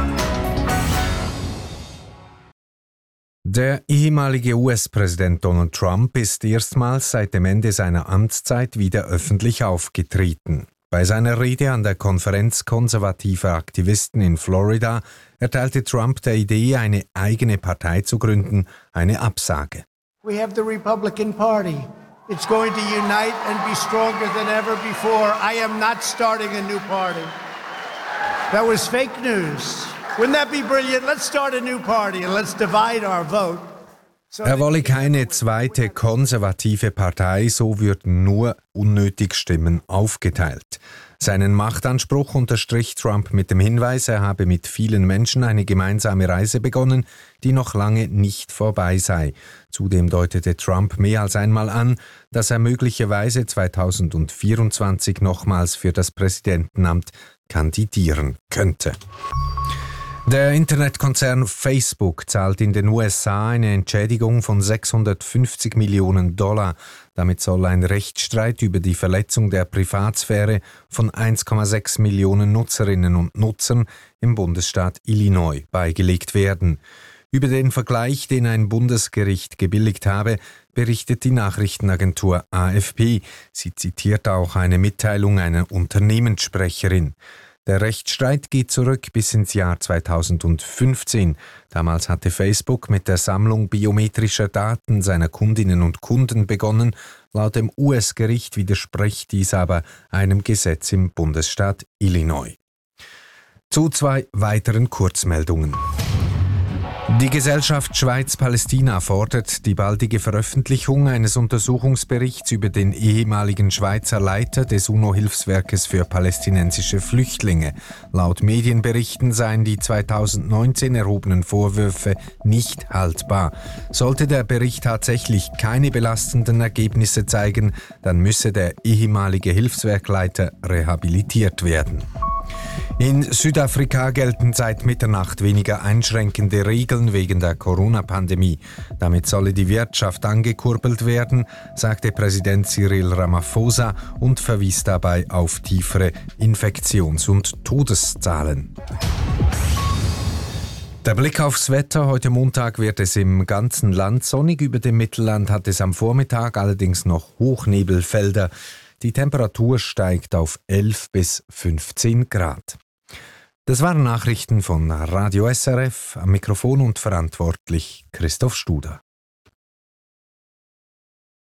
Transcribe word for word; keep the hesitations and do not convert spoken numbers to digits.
Der ehemalige U S-Präsident Donald Trump ist erstmals seit dem Ende seiner Amtszeit wieder öffentlich aufgetreten. Bei seiner Rede an der Konferenz konservativer Aktivisten in Florida erteilte Trump der Idee, eine eigene Partei zu gründen, eine Absage. We have the Republican Party. It's going to unite and be stronger than ever before. I am not starting a new party. That was fake news. Wouldn't that be brilliant? Let's start a new party and let's divide our vote. Er wolle keine zweite konservative Partei, so würden nur unnötig Stimmen aufgeteilt. Seinen Machtanspruch unterstrich Trump mit dem Hinweis, er habe mit vielen Menschen eine gemeinsame Reise begonnen, die noch lange nicht vorbei sei. Zudem deutete Trump mehr als einmal an, dass er möglicherweise zweitausendvierundzwanzig nochmals für das Präsidentenamt kandidieren könnte. Der Internetkonzern Facebook zahlt in den U S A eine Entschädigung von sechshundertfünfzig Millionen Dollar. Damit soll ein Rechtsstreit über die Verletzung der Privatsphäre von eins Komma sechs Millionen Nutzerinnen und Nutzern im Bundesstaat Illinois beigelegt werden. Über den Vergleich, den ein Bundesgericht gebilligt habe, berichtet die Nachrichtenagentur A F P. Sie zitiert auch eine Mitteilung einer Unternehmenssprecherin. Der Rechtsstreit geht zurück bis ins Jahr zweitausendfünfzehn. Damals hatte Facebook mit der Sammlung biometrischer Daten seiner Kundinnen und Kunden begonnen. Laut dem U S-Gericht widerspricht dies aber einem Gesetz im Bundesstaat Illinois. Zu zwei weiteren Kurzmeldungen. Die Gesellschaft Schweiz-Palästina fordert die baldige Veröffentlichung eines Untersuchungsberichts über den ehemaligen Schweizer Leiter des UNO-Hilfswerkes für palästinensische Flüchtlinge. Laut Medienberichten seien die zweitausendneunzehn erhobenen Vorwürfe nicht haltbar. Sollte der Bericht tatsächlich keine belastenden Ergebnisse zeigen, dann müsse der ehemalige Hilfswerkleiter rehabilitiert werden. In Südafrika gelten seit Mitternacht weniger einschränkende Regeln wegen der Corona-Pandemie. Damit solle die Wirtschaft angekurbelt werden, sagte Präsident Cyril Ramaphosa und verwies dabei auf tiefere Infektions- und Todeszahlen. Der Blick aufs Wetter. Heute Montag wird es im ganzen Land sonnig. Über dem Mittelland hat es am Vormittag allerdings noch Hochnebelfelder. Die Temperatur steigt auf elf bis fünfzehn Grad. Das waren Nachrichten von Radio S R F, am Mikrofon und verantwortlich Christoph Studer.